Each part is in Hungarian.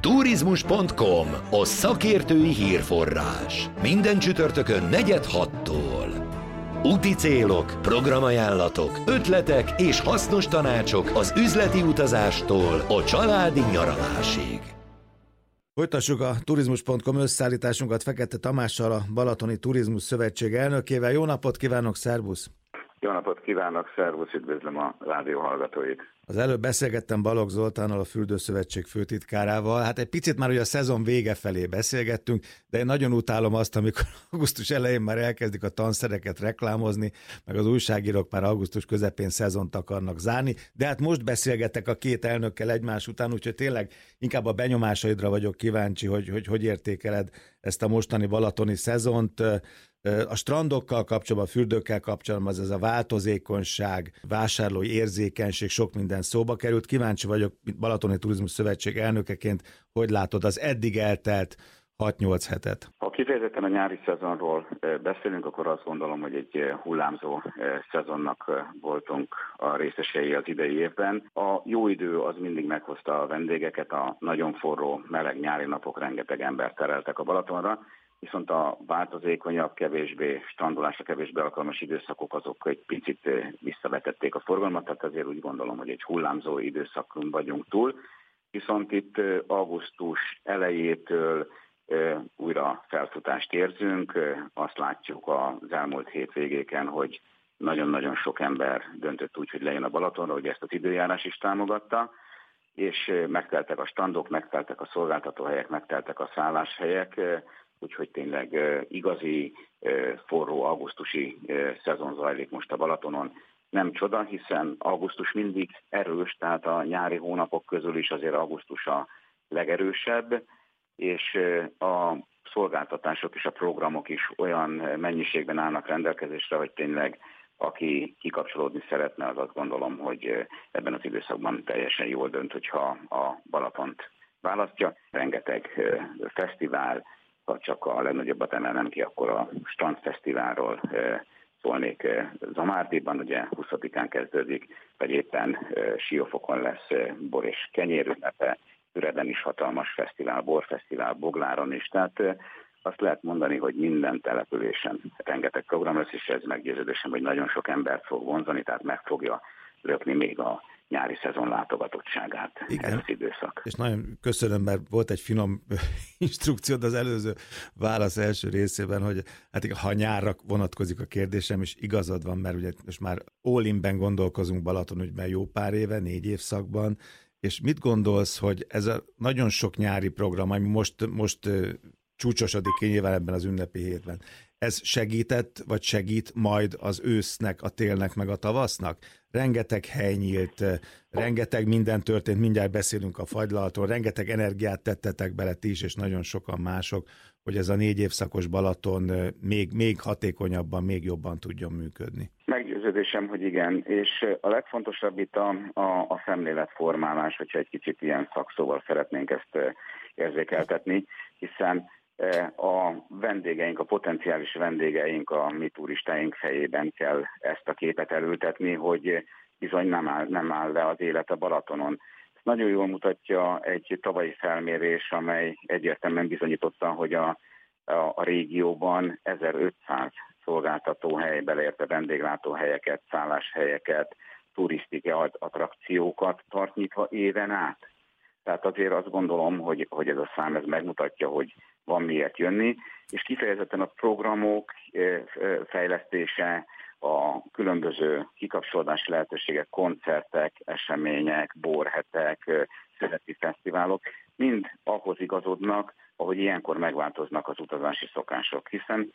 Turizmus.com, a szakértői hírforrás. Minden csütörtökön 4-6-tól. Úti célok, programajánlatok, ötletek és hasznos tanácsok az üzleti utazástól a családi nyaralásig. Folytassuk a Turizmus.com összeállításunkat Fekete Tamással, a Balatoni Turizmus Szövetség elnökével. Jó napot kívánok, szervusz! Jó napot kívánok, szervusz, üdvözlöm a rádió hallgatóit! Az előbb beszélgettem Balogh Zoltánnal, a Fürdőszövetség főtitkárával. Hát egy picit már ugye a szezon vége felé beszélgettünk, de én nagyon utálom azt, amikor augusztus elején már elkezdik a tanszereket reklámozni, meg az újságírók már augusztus közepén szezont akarnak zárni, de hát most beszélgetek a két elnökkel egymás után, úgyhogy tényleg inkább a benyomásaidra vagyok kíváncsi, hogy értékeled ezt a mostani balatoni szezont. A strandokkal kapcsolatban, a fürdőkkel kapcsolatban ez a változékonyság, vásárlói érzékenység, sok minden szóba került. Kíváncsi vagyok, mint Balatoni Turizmus Szövetség elnökeként, hogy látod az eddig eltelt 6-8 hetet? Ha kifejezetten a nyári szezonról beszélünk, akkor azt gondolom, hogy egy hullámzó szezonnak voltunk a részesei az idei évben. A jó idő az mindig meghozta a vendégeket, a nagyon forró, meleg nyári napok rengeteg embert tereltek a Balatonra, viszont a változékonyabb, kevésbé strandolásra kevésbé alkalmas időszakok azok egy picit visszavetették a forgalmat, tehát azért úgy gondolom, hogy egy hullámzó időszakon vagyunk túl, viszont itt augusztus elejétől újra felfutást érzünk, azt látjuk az elmúlt hétvégéken, hogy nagyon-nagyon sok ember döntött úgy, hogy lejön a Balatonra, hogy ezt az időjárás is támogatta, és megteltek a strandok, megteltek a szolgáltatóhelyek, megteltek a szálláshelyek, úgyhogy tényleg igazi forró augusztusi szezon zajlik most a Balatonon. Nem csoda, hiszen augusztus mindig erős, tehát a nyári hónapok közül is azért augusztus a legerősebb, és a szolgáltatások és a programok is olyan mennyiségben állnak rendelkezésre, hogy tényleg aki kikapcsolódni szeretne, az azt gondolom, hogy ebben az időszakban teljesen jól dönt, hogyha a Balatont választja. Rengeteg fesztivál, ha csak a legnagyobbat emelnem ki, akkor a Strandfesztiválról szólnék Zamárdiban, ugye 20-án kezdődik, vagy éppen Siófokon lesz bor és kenyér ünnepe, Üreden is hatalmas fesztivál, borfesztivál, Bogláron is, tehát azt lehet mondani, hogy minden településen rengeteg program lesz, és ez meggyőződésem, hogy nagyon sok embert fog vonzani, tehát meg fogja lökni még a nyári szezon látogatottságát. Igen. Ez az időszak. És nagyon köszönöm, mert volt egy finom instrukciód az előző válasz első részében, hogy hát ha nyárra vonatkozik a kérdésem, és igazad van, mert ugye most már all-inben gondolkozunk Balatonügyben jó pár éve, 4 évszakban, és mit gondolsz, hogy ez a nagyon sok nyári program, ami most csúcsosodik ki nyilván ebben az ünnepi hétben, ez segített, vagy segít majd az ősznek, a télnek, meg a tavasznak? Rengeteg hely nyílt, rengeteg minden történt, mindjárt beszélünk a fagylaltól, rengeteg energiát tettetek bele ti is, és nagyon sokan mások, hogy ez a 4 évszakos Balaton még hatékonyabban, még jobban tudjon működni. Meggyőződésem, hogy igen, és a legfontosabb itt a szemléletformálás, hogyha egy kicsit ilyen szakszóval szeretnénk ezt érzékeltetni, hiszen a vendégeink, a potenciális vendégeink, a mi turistáink fejében kell ezt a képet elültetni, hogy bizony nem áll le az élet a Balatonon. Ezt nagyon jól mutatja egy tavalyi felmérés, amely egyértelműen bizonyította, hogy a régióban 1500 szolgáltatóhely, beleértve vendéglátóhelyeket, szálláshelyeket, turisztikai attrakciókat tart nyitva éven át. Tehát azért azt gondolom, hogy ez a szám ez megmutatja, hogy van miért jönni, és kifejezetten a programok fejlesztése, a különböző kikapcsolódási lehetőségek, koncertek, események, borhetek, születi fesztiválok mind ahhoz igazodnak, ahogy ilyenkor megváltoznak az utazási szokások, hiszen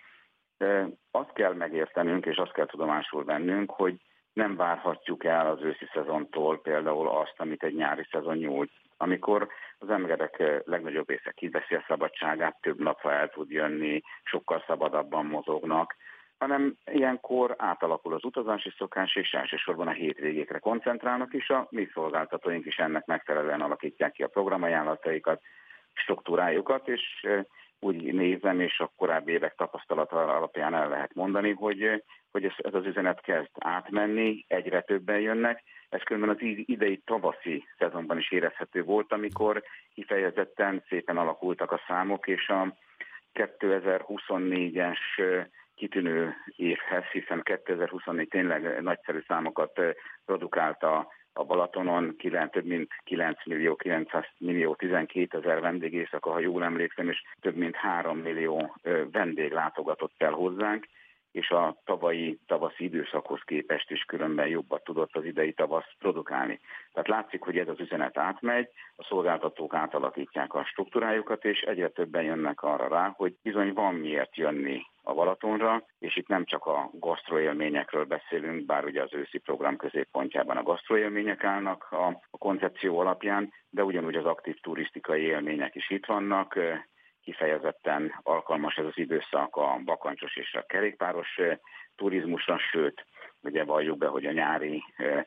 azt kell megértenünk, és azt kell tudomásul vennünk, hogy nem várhatjuk el az őszi szezontól például azt, amit egy nyári szezon nyújt. Amikor az emberek legnagyobb része kiveszi a szabadságát, több napra el tud jönni, sokkal szabadabban mozognak, hanem ilyenkor átalakul az utazási szokás, és elsősorban a hétvégékre koncentrálnak, és a mi szolgáltatóink is ennek megfelelően alakítják ki a programajánlataikat, struktúrájukat, és úgy nézem, és a korábbi évek tapasztalata alapján el lehet mondani, hogy ez az üzenet kezd átmenni, egyre többen jönnek, Ez különben az idei tavaszi szezonban is érezhető volt, amikor kifejezetten szépen alakultak a számok, és a 2024-es kitűnő évhez, hiszen 2024 tényleg nagyszerű számokat produkálta a Balatonon, több mint 9.900.000 12.000 vendégészaka, ha jól emlékszem, és több mint 3 millió vendég látogatott el hozzánk, és a tavaszi időszakhoz képest is különben jobbat tudott az idei tavasz produkálni. Tehát látszik, hogy ez az üzenet átmegy, a szolgáltatók átalakítják a struktúrájukat, és egyre többen jönnek arra rá, hogy bizony van miért jönni a Balatonra, és itt nem csak a gasztroélményekről beszélünk, bár ugye az őszi program középpontjában a gasztroélmények állnak a koncepció alapján, de ugyanúgy az aktív turisztikai élmények is itt vannak. Kifejezetten alkalmas ez az időszak a bakancsos és a kerékpáros turizmusra, sőt, ugye valljuk be, hogy a nyári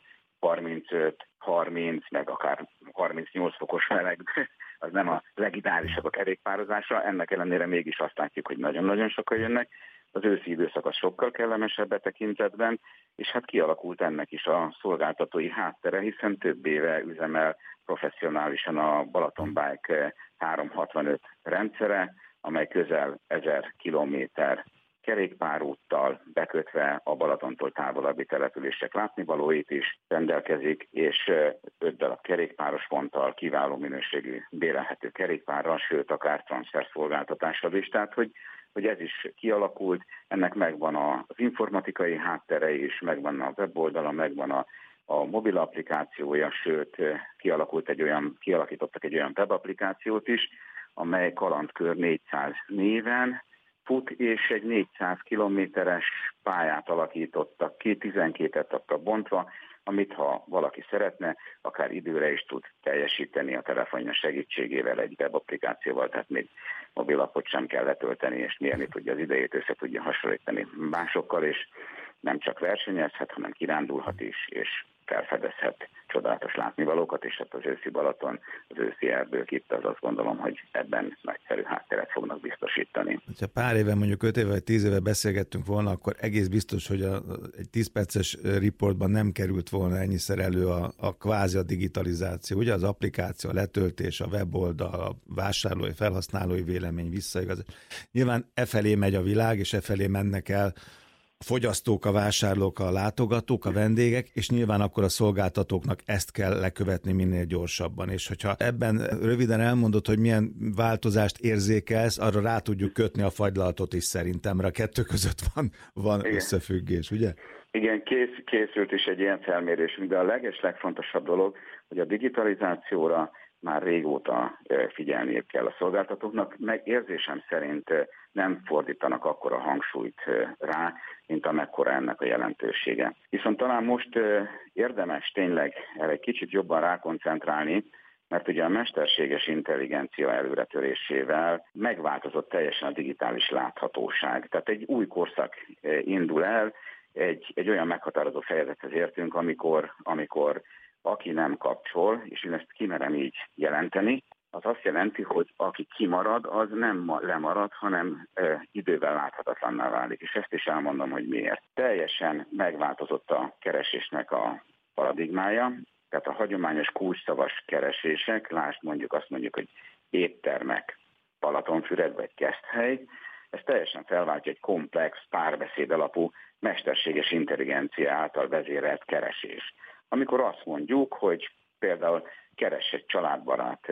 35-30, meg akár 38 fokos meleg, az nem a legideálisabb a kerékpározásra, ennek ellenére mégis azt látjuk, hogy nagyon-nagyon sokan jönnek. Az őszi időszak az sokkal kellemesebb tekintetben, és hát kialakult ennek is a szolgáltatói háttere, hiszen több éve üzemel professzionálisan a Balaton Bike 365 rendszere, amely közel 1000 kilométer kerékpárúttal bekötve a Balatontól távolabbi települések látnivalóit is rendelkezik, és 5 darab kerékpáros ponttal, kiváló minőségű bérelhető kerékpárral, sőt akár transferszolgáltatással is. Tehát, hogy ez is kialakult, ennek megvan az informatikai háttere is, megvan a weboldala, megvan a mobil applikációja, sőt kialakítottak egy olyan webapplikációt is, amely Kalandkör 400 néven fut, és egy 400 kilométeres pályát alakítottak ki, 12 etapra bontva, amit ha valaki szeretne, akár időre is tud teljesíteni a telefonja segítségével, egy webapplikációval, tehát még mobilapot sem kell letölteni, és mérni tudja az idejét, össze tudja hasonlítani másokkal, és nem csak versenyezhet, hanem kirándulhat is, és felfedezhet csodálatos látnivalókat, és hát az őszi Balaton, az őszi erdők itt, az azt gondolom, hogy ebben nagyszerű hátteret fognak biztosítani. Ha pár éve, mondjuk 5 éve vagy 10 éve beszélgettünk volna, akkor egész biztos, hogy egy 10 perces riportban nem került volna ennyiszer elő a kvázi a digitalizáció. Ugye az applikáció, a letöltés, a weboldal, a vásárlói, felhasználói vélemény, visszaigazolás. Nyilván efelé megy a világ, és efelé mennek el a fogyasztók, a vásárlók, a látogatók, a vendégek, és nyilván akkor a szolgáltatóknak ezt kell lekövetni minél gyorsabban. És hogyha ebben röviden elmondod, hogy milyen változást érzékelsz, arra rá tudjuk kötni a fagylalatot is szerintem, mert a kettő között van összefüggés, ugye? Igen, készült is egy ilyen felmérésünk, de a legfontosabb dolog, hogy a digitalizációra már régóta figyelniük kell a szolgáltatóknak, meg érzésem szerint nem fordítanak akkora hangsúlyt rá, mint amekkora ennek a jelentősége. Viszont talán most érdemes tényleg erre egy kicsit jobban rákoncentrálni, mert ugye a mesterséges intelligencia előretörésével megváltozott teljesen a digitális láthatóság. Tehát egy új korszak indul el, egy olyan meghatározó fejezethez értünk, amikor aki nem kapcsol, és én ezt kimerem így jelenteni, az azt jelenti, hogy aki kimarad, az nem lemarad, hanem idővel láthatatlanná válik. És ezt is elmondom, hogy miért. Teljesen megváltozott a keresésnek a paradigmája, tehát a hagyományos kulcsszavas keresések, lásd azt mondjuk, hogy éttermek, Balatonfüred vagy Keszthely, ez teljesen felváltja egy komplex, párbeszéd alapú, mesterséges intelligencia által vezérelt keresés. Amikor azt mondjuk, hogy például keres egy családbarát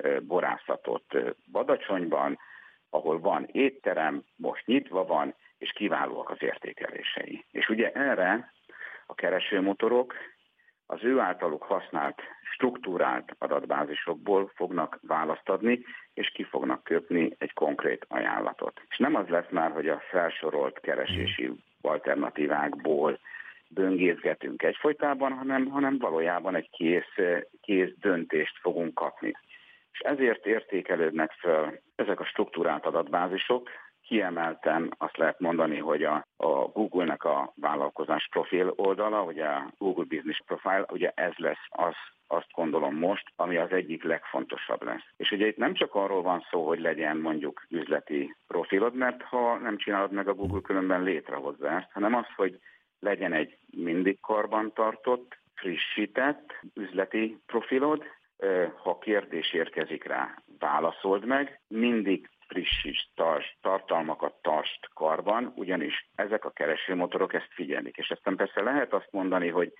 borászatot Badacsonyban, ahol van étterem, most nyitva van, és kiválóak az értékelései. És ugye erre a keresőmotorok az ő általuk használt struktúrált adatbázisokból fognak választ adni, és ki fognak köpni egy konkrét ajánlatot. És nem az lesz már, hogy a felsorolt keresési alternatívákból böngészgetünk egyfolytában, hanem valójában egy kész döntést fogunk kapni. És ezért értékelődnek fel ezek a struktúrált adatbázisok. Kiemelten azt lehet mondani, hogy a Google-nek a vállalkozás profil oldala, ugye a Google Business Profile, ugye ez lesz azt gondolom most, ami az egyik legfontosabb lesz. És ugye itt nem csak arról van szó, hogy legyen mondjuk üzleti profilod, mert ha nem csinálod meg, a Google különben létrehozza ezt, hanem az, hogy legyen egy mindig karbantartott, frissített üzleti profilod, ha kérdés érkezik rá, válaszold meg, mindig frissíts, tartalmakat tartsd karban, ugyanis ezek a keresőmotorok ezt figyelik. És aztán persze lehet azt mondani, hogy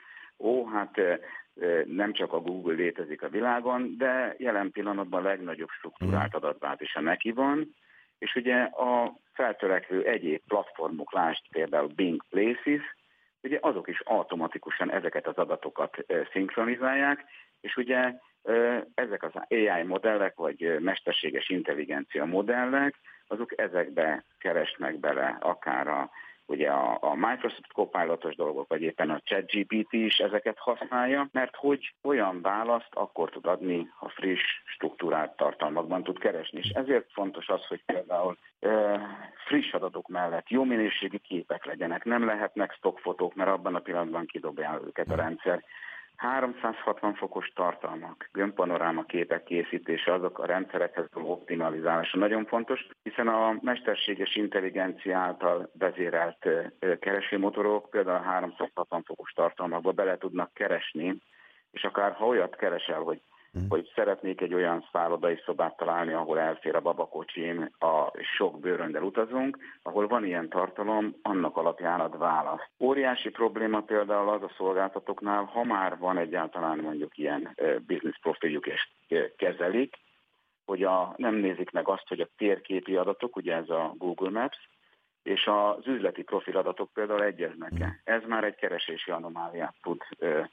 nem csak a Google létezik a világon, de jelen pillanatban a legnagyobb struktúrált adatbázis a neki van, és ugye a feltörekvő egyéb platformok, lásd például Bing Places, ugye azok is automatikusan ezeket az adatokat szinkronizálják, és ugye ezek az AI modellek, vagy mesterséges intelligencia modellek, azok ezekbe keresnek bele, akár ugye a Microsoft Copilot-os dolgok, vagy éppen a ChatGPT is ezeket használja, mert hogy olyan választ akkor tud adni, ha friss, struktúrált tartalmakban tud keresni. És ezért fontos az, hogy például friss adatok mellett jó minőségi képek legyenek, nem lehetnek stockfotók, mert abban a pillanatban kidobja őket a rendszer. 360 fokos tartalmak, gömbpanoráma képek készítése, azok a rendszerekhez való optimalizálása nagyon fontos, hiszen a mesterséges intelligencia által vezérelt keresőmotorok például a 360 fokos tartalmakba bele tudnak keresni, és akár ha olyat keresel, hogy szeretnék egy olyan szállodai szobát találni, ahol elfér a babakocsim, a sok bőröndel utazunk, ahol van ilyen tartalom, annak alapján ad választ. Óriási probléma például az a szolgáltatóknál, ha már van egyáltalán mondjuk ilyen business profiljuk és kezelik, hogy nem nézik meg azt, hogy a térképi adatok, ugye ez a Google Maps, és az üzleti profiladatok például egyeznek-e. Ez már egy keresési anomáliát tud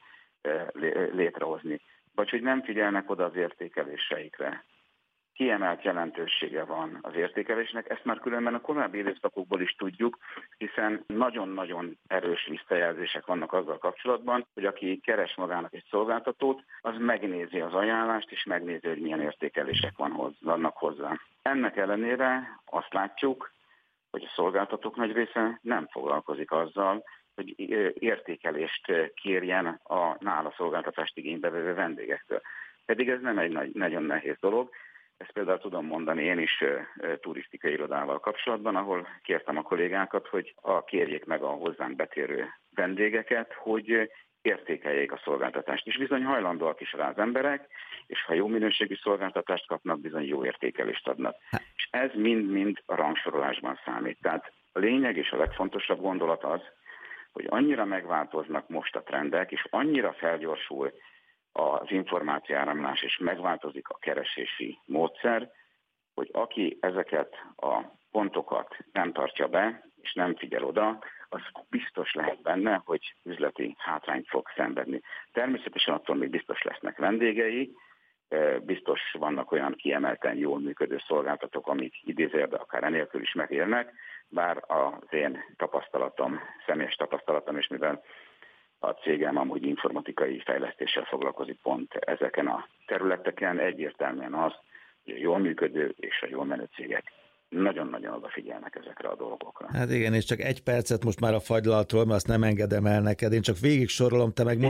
létrehozni. Vagy hogy nem figyelnek oda az értékeléseikre. Kiemelt jelentősége van az értékelésnek, ezt már különben a korábbi időszakokból is tudjuk, hiszen nagyon-nagyon erős visszajelzések vannak azzal kapcsolatban, hogy aki keres magának egy szolgáltatót, az megnézi az ajánlást, és megnézi, hogy milyen értékelések vannak hozzá. Ennek ellenére azt látjuk, hogy a szolgáltatók nagy része nem foglalkozik azzal, hogy értékelést kérjen a nála szolgáltatást igénybe vevő vendégektől. Pedig ez nem egy nagyon nehéz dolog. Ezt például tudom mondani én is turisztikai irodával kapcsolatban, ahol kértem a kollégákat, hogy kérjék meg a hozzánk betérő vendégeket, hogy értékeljék a szolgáltatást. És bizony hajlandóak is rá az emberek, és ha jó minőségű szolgáltatást kapnak, bizony jó értékelést adnak. És ez mind-mind a rangsorolásban számít. Tehát a lényeg és a legfontosabb gondolat az, hogy annyira megváltoznak most a trendek, és annyira felgyorsul az információáramlás, és megváltozik a keresési módszer, hogy aki ezeket a pontokat nem tartja be, és nem figyel oda, az biztos lehet benne, hogy üzleti hátrányt fog szenvedni. Természetesen attól még biztos lesznek vendégei, biztos vannak olyan kiemelten jól működő szolgáltatók, amik idézőjelben akár enélkül is megélnek, bár az én tapasztalatom, személyes tapasztalatom, és mivel a cégem amúgy informatikai fejlesztéssel foglalkozik pont ezeken a területeken, egyértelműen az, hogy a jól működő és a jól menő cégek nagyon-nagyon odafigyelnek ezekre a dolgokra. Hát igen, és csak egy percet most már a fagylaltról, mert azt nem engedem el neked, én csak végig sorolom, te meg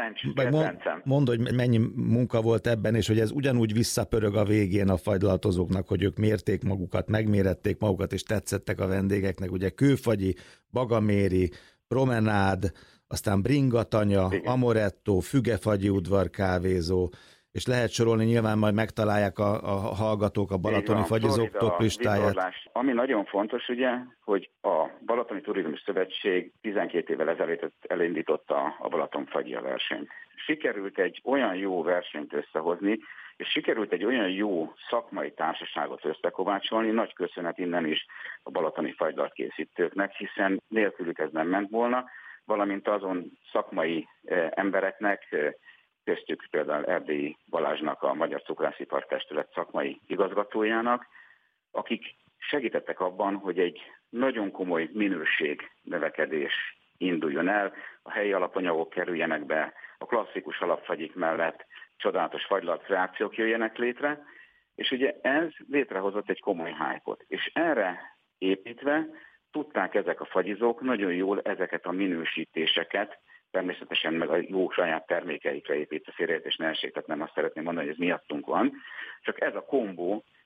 mondd, hogy mennyi munka volt ebben, és hogy ez ugyanúgy visszapörög a végén a fagylaltozóknak, hogy ők mérték magukat, megmérették magukat, és tetszettek a vendégeknek, ugye Kőfagyi, Bagaméri, Promenád, aztán Bringatanya, Amoretto, Fügefagyi udvar kávézó, és lehet sorolni, nyilván majd megtalálják a hallgatók a balatoni fagyizók top listáját. Ami nagyon fontos, ugye, hogy a Balatoni Turizmus Szövetség 12 évvel ezelőtt elindította a Balatonfagyia versenyt. Sikerült egy olyan jó versenyt összehozni, és sikerült egy olyan jó szakmai társaságot összekovácsolni, nagy köszönet innen is a balatoni fagylalt készítőknek, hiszen nélkülük ez nem ment volna, valamint azon szakmai embereknek, köztük például Erdélyi Balázsnak, a Magyar Cukrászipar Testület szakmai igazgatójának, akik segítettek abban, hogy egy nagyon komoly minőségnövekedés induljon el, a helyi alapanyagok kerüljenek be, a klasszikus alapfagyik mellett csodálatos fagylalt kreációk jöjjenek létre, és ugye ez létrehozott egy komoly hype-ot. És erre építve tudták ezek a fagyizók nagyon jól ezeket a minősítéseket, természetesen meg a jó saját termékeikre építve félreértés ne essék, tehát nem azt szeretném mondani, hogy ez miattunk van, csak ez a kombó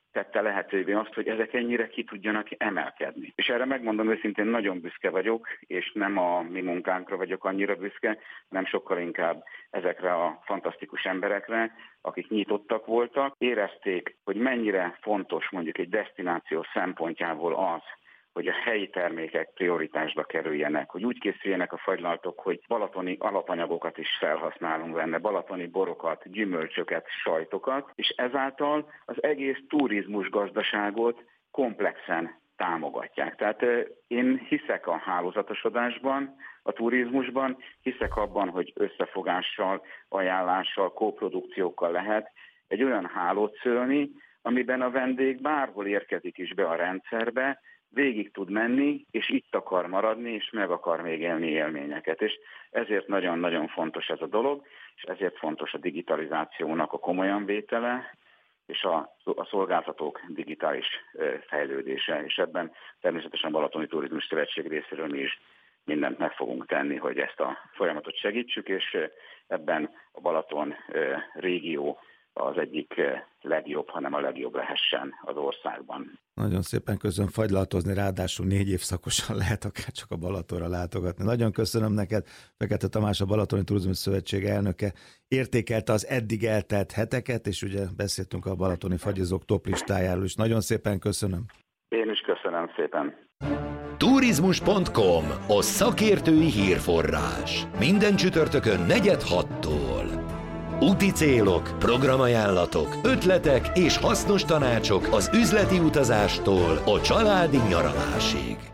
tette lehetővé azt, hogy ezek ennyire ki tudjanak emelkedni. És erre megmondom őszintén, nagyon büszke vagyok, és nem a mi munkánkra vagyok annyira büszke, hanem sokkal inkább ezekre a fantasztikus emberekre, akik nyitottak voltak, érezték, hogy mennyire fontos mondjuk egy desztináció szempontjából az, hogy a helyi termékek prioritásba kerüljenek, hogy úgy készüljenek a fagylaltok, hogy balatoni alapanyagokat is felhasználunk benne, balatoni borokat, gyümölcsöket, sajtokat, és ezáltal az egész turizmus gazdaságot komplexen támogatják. Tehát én hiszek a hálózatosodásban, a turizmusban, hiszek abban, hogy összefogással, ajánlással, kóprodukciókkal lehet egy olyan hálót szőni, amiben a vendég bárhol érkezik is be a rendszerbe, végig tud menni, és itt akar maradni, és meg akar még élni élményeket. És ezért nagyon-nagyon fontos ez a dolog, és ezért fontos a digitalizációnak a komolyan vétele, és a szolgáltatók digitális fejlődése. És ebben természetesen Balatoni Turizmus Szövetség részéről mi is mindent meg fogunk tenni, hogy ezt a folyamatot segítsük, és ebben a Balaton régió az egyik legjobb, hanem a legjobb lehessen az országban. Nagyon szépen köszönöm, fagylaltozni, ráadásul 4 évszakosan lehet akár csak a Balatonra látogatni. Nagyon köszönöm neked, Fekete Tamás, a Balatoni Turizmus Szövetség elnöke. Értékelte az eddig eltelt heteket, és ugye beszéltünk a balatoni fagyizók top listájáról is. Nagyon szépen köszönöm. Én is köszönöm szépen. Turizmus.com, a szakértői hírforrás. Minden csütörtökön 4-6-tól. Úti célok, programajánlatok, ötletek és hasznos tanácsok az üzleti utazástól a családi nyaralásig.